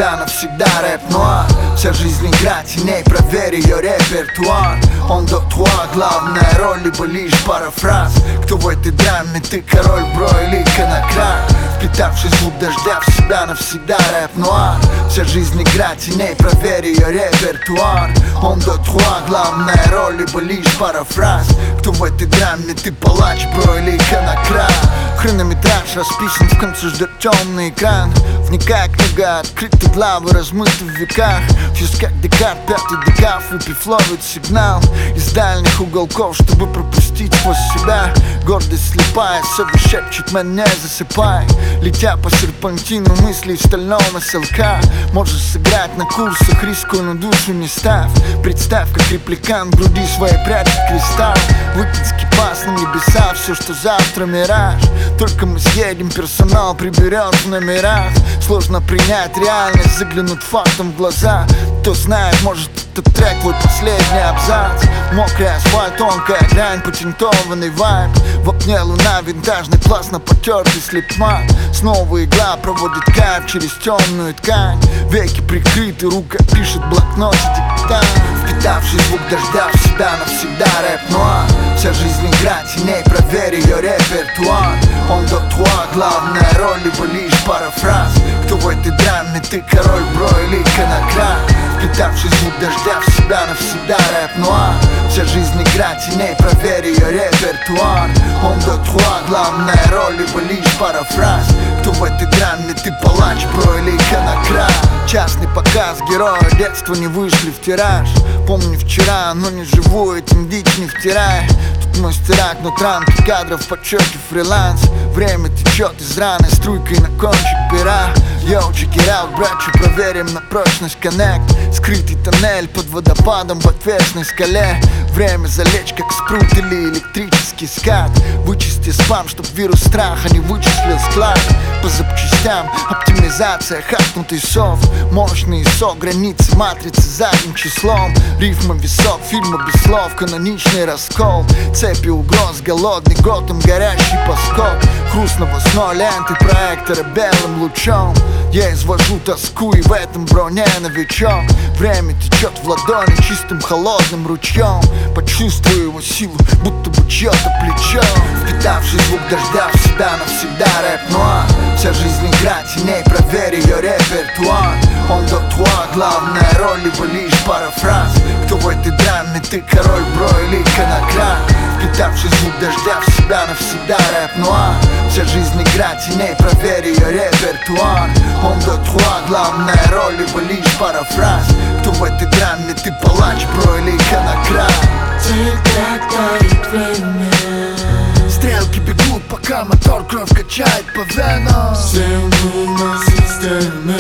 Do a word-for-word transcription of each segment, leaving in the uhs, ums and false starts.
себя навсегда. Рэп-нуар, вся жизнь игра теней, проверь ее репертуар. Он до туа, главная роль, либо лишь парафраз. Кто в этой драме, ты король, бро, или конократ? Впитавший звук дождя в себя навсегда. Рэп-нуар, вся жизнь игра теней, проверь ее репертуар. Он до туа, главная роль, либо лишь парафраз. Кто в этой драме, ты палач, бро, или конократ? Хронометраж расписан, в конце ждет темный экран. Вникая, книга открыта, главы размыты в веках. Фьюз как Декарт, пятый декаф, выпив ловит сигнал из дальних уголков, чтобы пропустить сквозь себя. Гордость слепая, совесть шепчет, man, не засыпай. Летя по серпантину мыслей в стальном СЛК. Можешь сыграть на курсах, риску на душу не ставь. Представь, как репликант в груди своей прячет кристалл. Выкинь скипас на небеса, все, что завтра мираж. Только мы съедем, персонал приберет в номерах. Сложно принять реальность, заглянуть фактом в глаза. Кто знает, может этот трек твой последний абзац. Мокрый асфальт, тонкая грань, патентованный вайб. В окне луна, винтажный классно потертый слепмат. Снова игла проводит кайф через темную ткань. Веки прикрыты, рука пишет в блокноте диктант. Впитавший звук дождя в себя навсегда. Рэп-нуар, вся жизнь игра теней, проверь ее репертуар. Он до туа, главная роль, либо лишь парафраз. Кто в этой драме, ты король, бро, или конократ? Впитавший звук дождя в себя навсегда. Рэп-нуар, вся жизнь игра теней, проверь ее репертуар. Он до туа, главная роль, либо лишь парафраз. Кто в этой драме, ты палач, бро, или конократ? Частный показ, героя детства не вышли в тираж. Помню вчера, но не живу, этим дичь не втирай. Тут мастера, но рамки кадров, подчерки, фриланс. Время течет из раны струйкой на кончик пера. Йоу, чекираут, братчу, проверим на прочность коннект. Скрытый тоннель под водопадом в отвесной скале. Время залечь, как спрут или электрический скат. Вычисти спам, чтоб вирус страха не вычислил склад. По запчастям, оптимизация, хакнутый софт. Мощный сок, границы матрицы задним числом. Рифма висок, фильма без слов, каноничный раскол. Цепи угроз, голодный Готэм, горящий поскок. Хруст новостной ленты проектора белым лучом. Я извожу тоску, и в этом, бро, не новичок. Время течет в ладони чистым холодным ручьем. Почувствую его силу, будто бы чье-то плечо. Впитавший звук дождя в себя навсегда. Рэп-нуар, вся жизнь игра теней, проверь ее репертуар. Он до туа, главная роль, либо лишь парафраз. Кто в этой драме, ты король, бро, или конократ? Впитавший звук дождя в себя навсегда. Рэп-нуар, вся жизнь игра теней, проверь ее репертуар. Он до туа, главная роль, либо лишь парафраз. Кто в этой драме, ты палач, бро, или конократ? Тик-так тает время. Стрелки бегут, пока мотор кровь качает по венам. Все мы на системе.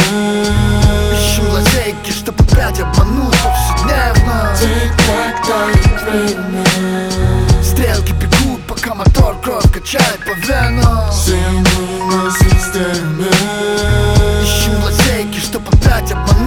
Ищем лазейки, чтоб опять обмануть повседневно. Тик-так тает время. Стрелки бегут, пока мотор кровь качает по венам. Все мы на системе. Ищем лазейки, чтоб опять обмануть